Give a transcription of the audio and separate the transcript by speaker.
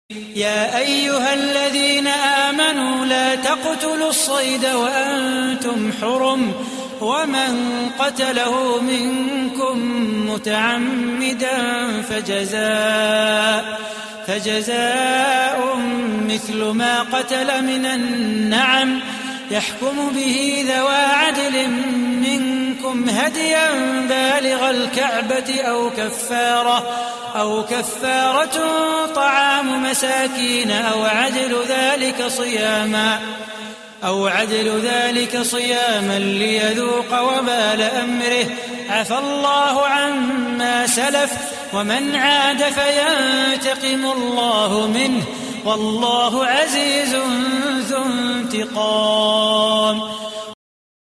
Speaker 1: يا أيها الذين آمنوا لا تقتلوا الصيد وأنتم حرم ومن قتله منكم متعمدا فجزاء مثل ما قتل من النعم يحكم به ذوى عدل منكم هديا بالغ الكعبة أو كفارة طعام مساكين أو عدل ذلك صياما ليذوق وبال أمره عفى الله عما سلف ومن عاد فينتقم الله منه والله عزيز ذو انتقام.